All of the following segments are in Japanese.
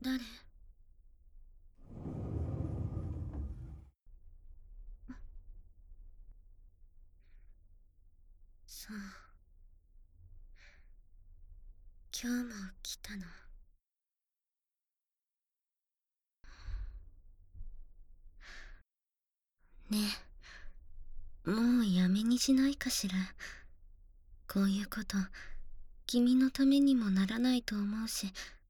誰？そう。今日も来たの？ねえ、もうやめにしないかしら。こういうこと、君のためにもならないと思うし。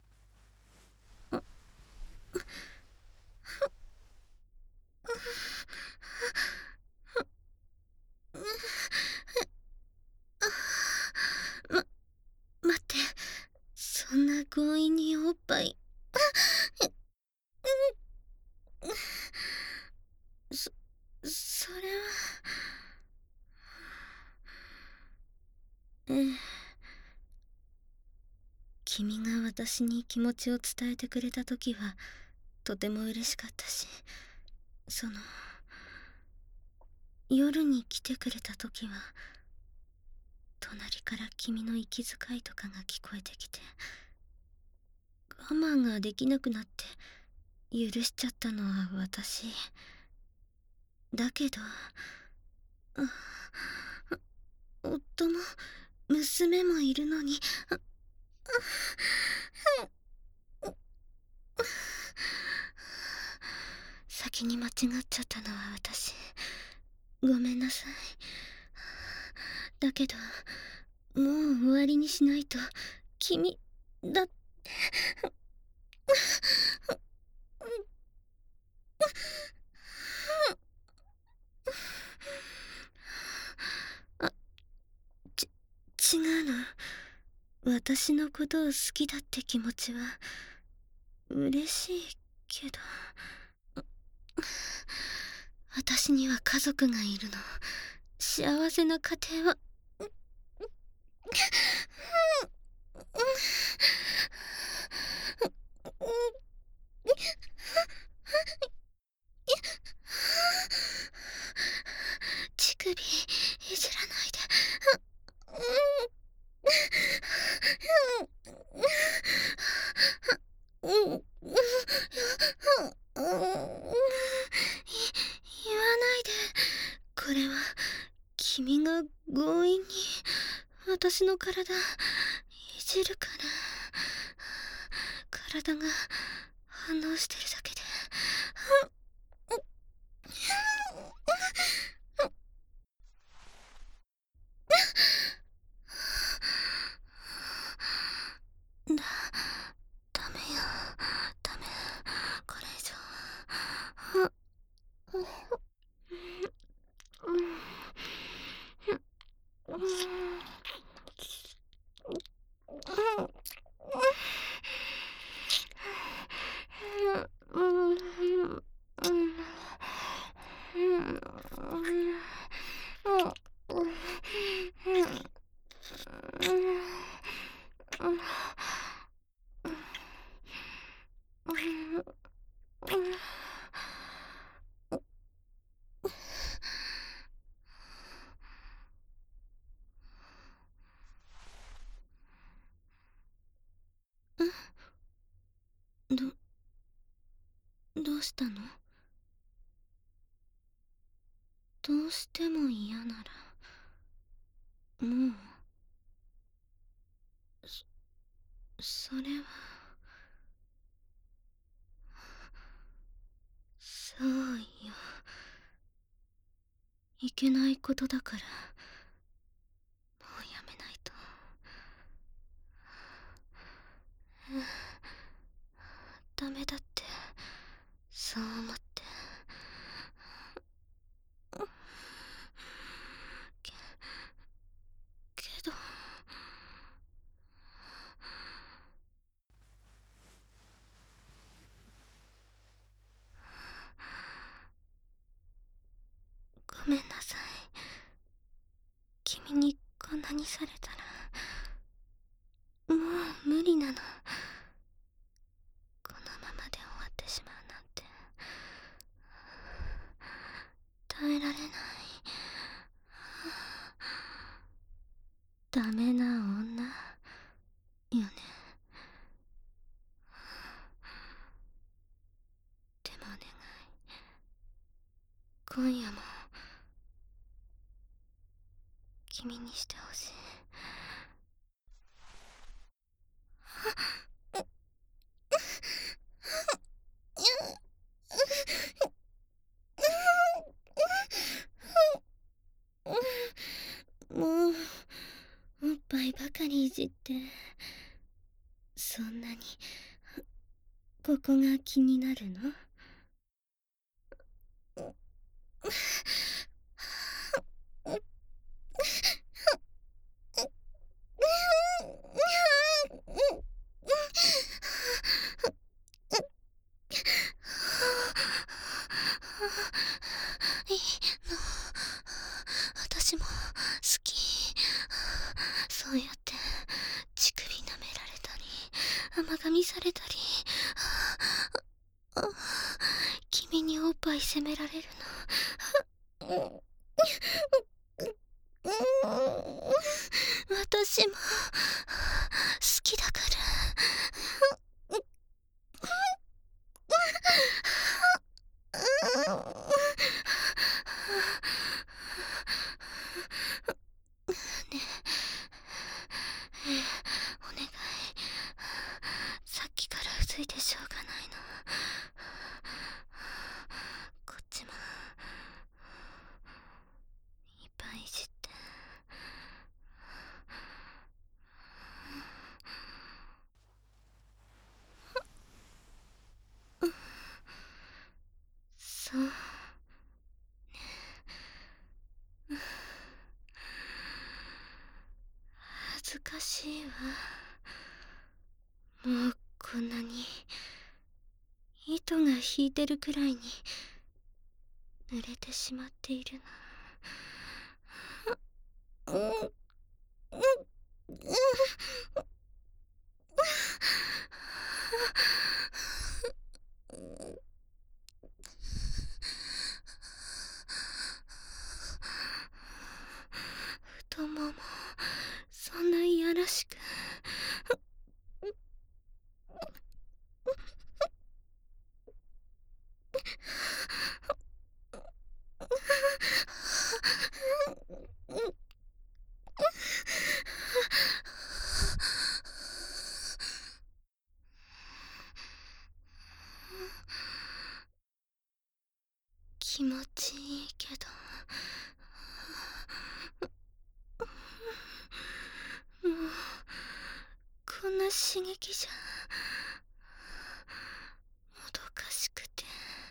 ま、待って。そんな強引におっぱい。そ、それは。ええ。君が私に気持ちを伝えてくれた時は、とても嬉しかったし、その、夜に来てくれた時は、隣から君の息遣いとかが聞こえてきて、我慢ができなくなって許しちゃったのは私。だけど、夫も娘もいるのに。先に間違っちゃったのは私。ごめんなさい。だけど、もう終わりにしないと。君、だって。あ、ち、違うの。私のことを好きだって気持ちは、嬉しいけど。私には家族がいるの。幸せな家庭は。乳首いじらないで。言わないで。これは君が強引に私の体いじるから。体が反応してるだけで。だ、ダメよ。ダメ。これ以上。ど、どうしたの？どうしても嫌なら、もう、それは、そうよ。いけないことだから、もうやめないと。ダメだって、そう思って。け、けど、ごめんなさい。君にこんなにされたら、もう無理なの。このままで終わってしまうなんて、耐えられない。ダメな女よね。 にしてほしい。もうおっぱいばかりいじって、そんなにここが気になるの？いいの。私も好き。そうやって乳首舐められたり甘噛みされたり、君におっぱい責められるの。私も好きだから。ねえ、お願い。さっきからうずいてしょうがないの。こっちもいっぱいいじって。そうね。恥ずかしいわ。もうこんなに糸が引いてるくらいに濡れてしまっているの。太ももそんないやらしく。気持ちいいけど、もうこんな刺激じゃもどかしくて。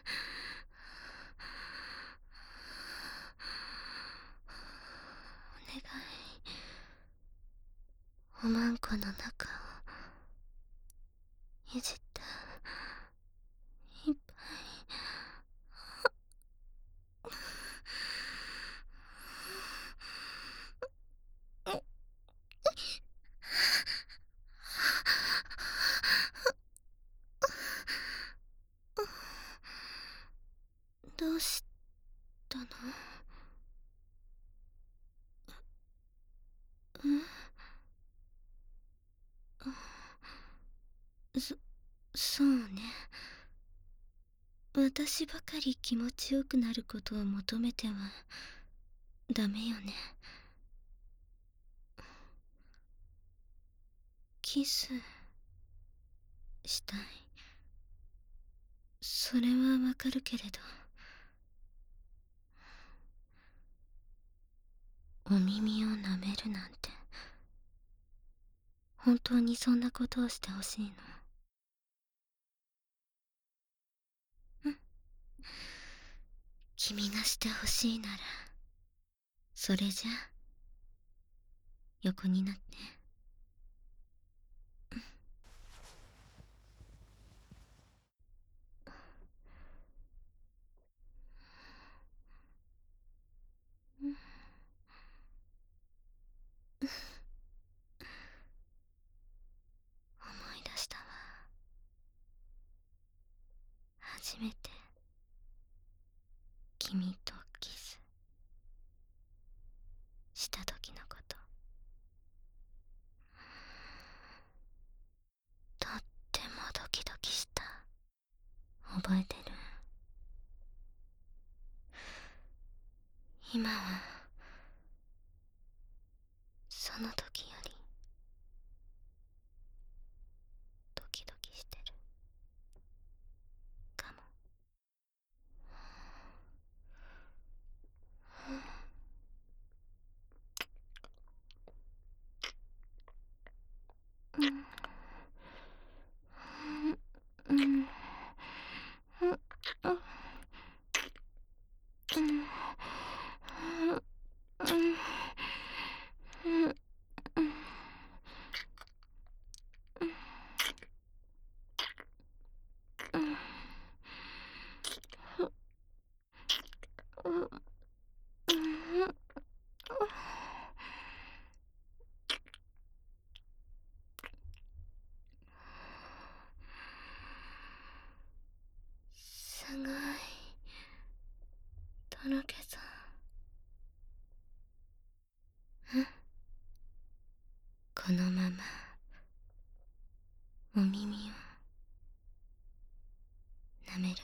お願い、おまんこの中をいじっていっぱい。どうしたの？そうね。私ばかり気持ちよくなることを求めてはダメよね。キスしたい。それはわかるけれど、お耳を舐めるなんて本当にそんなことをしてほしいの？君がしてほしいなら、それじゃあ横になって。思い出したわ。初めて君とキスした時のこと。とってもドキドキした。覚えてる？今はお耳を舐めるわね。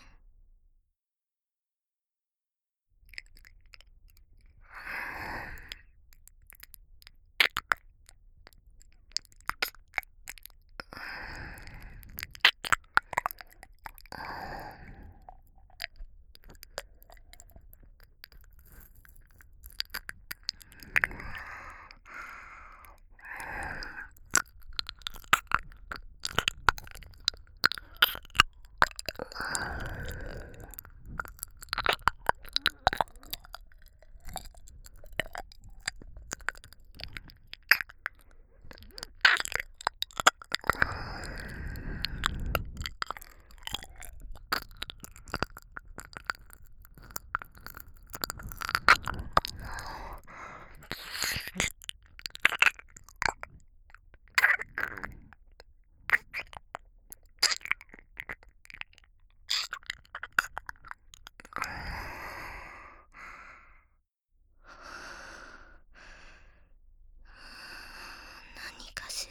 何かし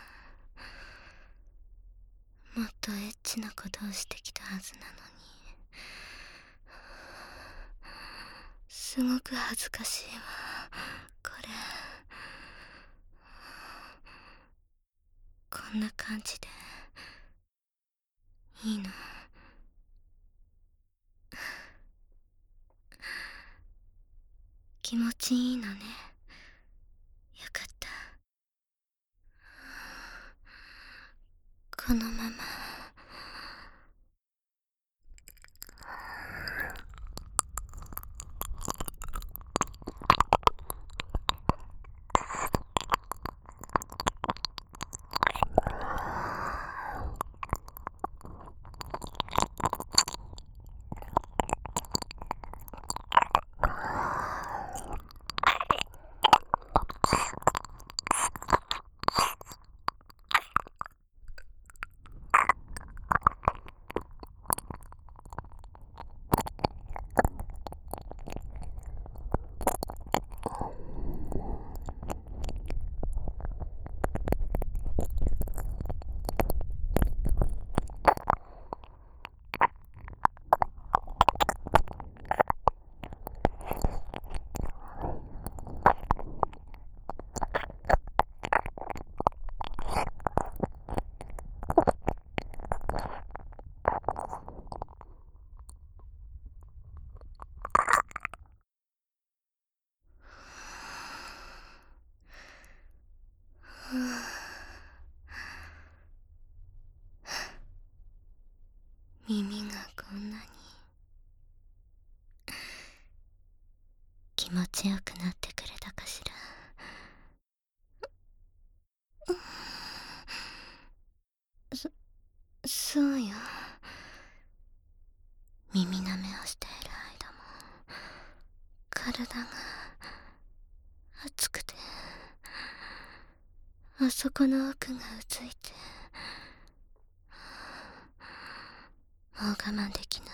ら。もっとエッチなことをしてきたはずなのに、すごく恥ずかしいわこれ。こんな感じでいいの？気持ちいいのね。よかった。このまま耳がこんなに気持ちよくなってくれたかしら。そうよ。耳舐めをしている間も体が熱くて、あそこの奥がうついて、もう我慢できない。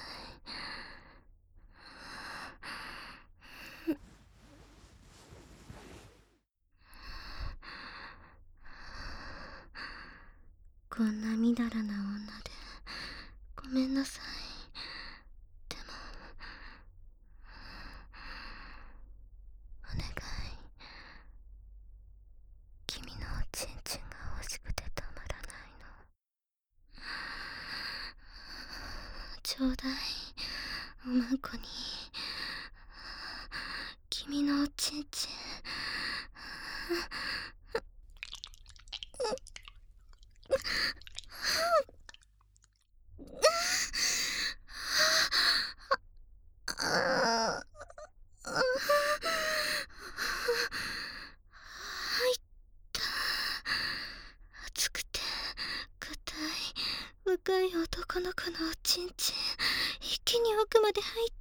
こんなみだらな女でごめんなさい。でもお願い、君のおちんちんが欲しくてたまらないの。ちょうだい、おまんこに君のおちんちん。入った。熱くて硬い若い男の子のおちんちん、一気に奥まで入って、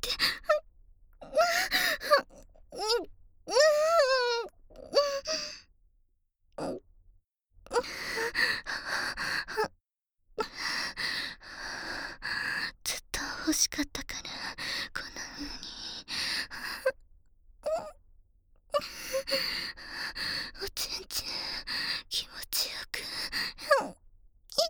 ずっと欲しかったから、こんな風に。おちんちん気持ちよく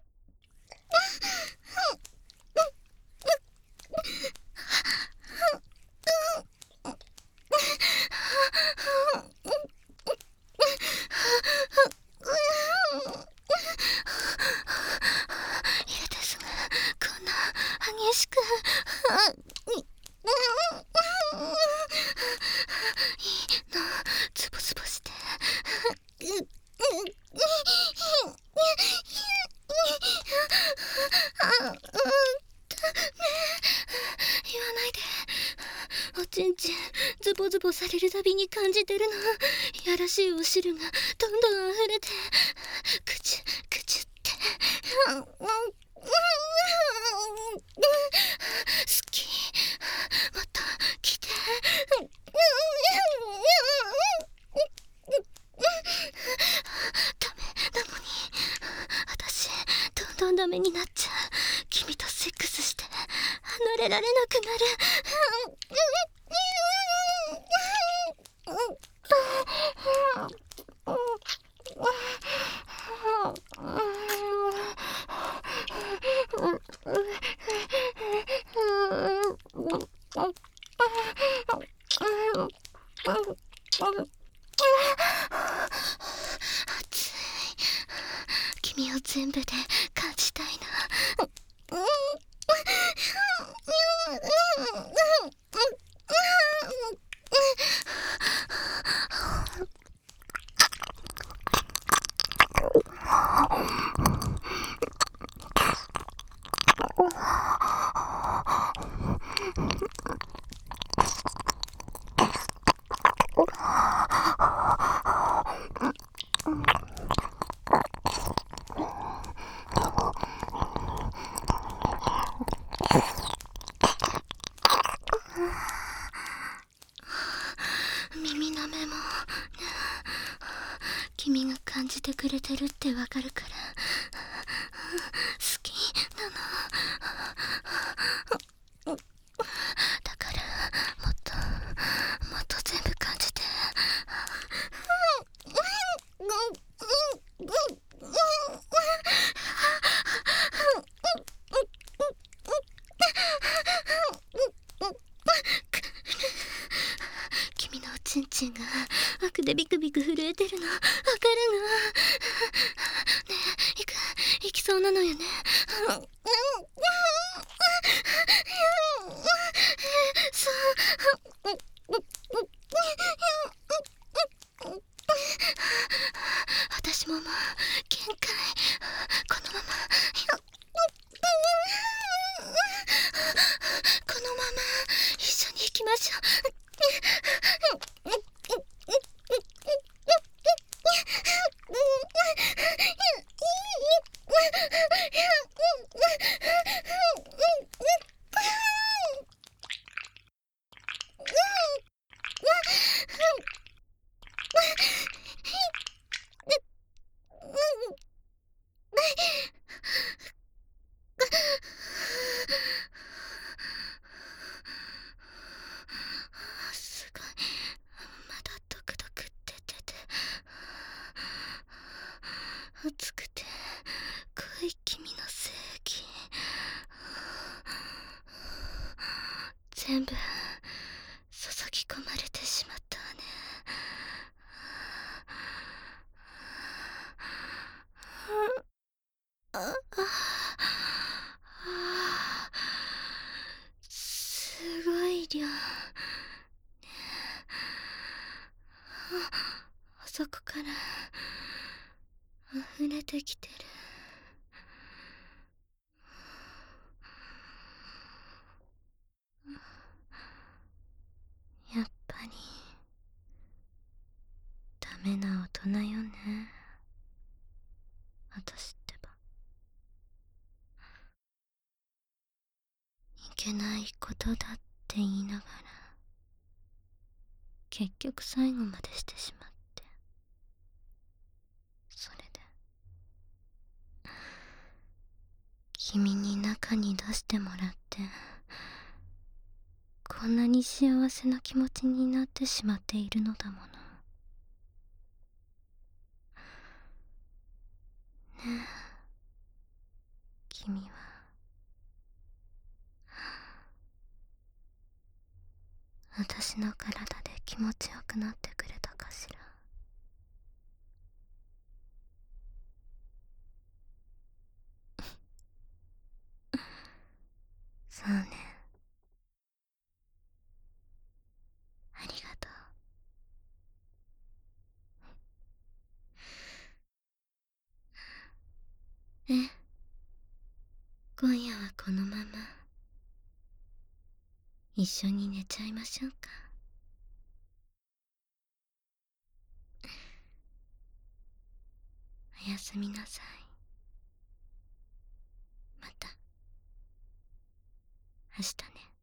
ボズボされるたびに感じてるの。やらしいお汁がどんどん溢れて、くちゅくちゅって、好き、もっと来て。ダメなのに、私どんどんダメになっちゃう。君とセックスして離れられなくなる。熱い。君を全部で感じたいな。耳の目も君が感じてくれてるってわかるから好きなの。だからもっと全部感じて。君のおちんちんが悪でビクビク震えてるのわかるの。ねえ、行きそうなのよね。そう。私ももう限界。このままこのまま一緒に行きましょう。すごい、まだドクドクって出て熱くて濃い君の正義全部注ぎ込まれてしまったわね。あすごい量。あそこから溢れてきてる。やっぱりダメな大人よね、私ってば。いけないことだって言いながら結局最後までしてしまって、それで君に中に出してもらってこんなに幸せな気持ちになってしまっているのだもの。ねえ、君は私の体で気持ちよくなってくれたかしら。そうね、ありがとう。今夜はこのまま一緒に寝ちゃいましょうか。 おやすみなさい。また明日ね。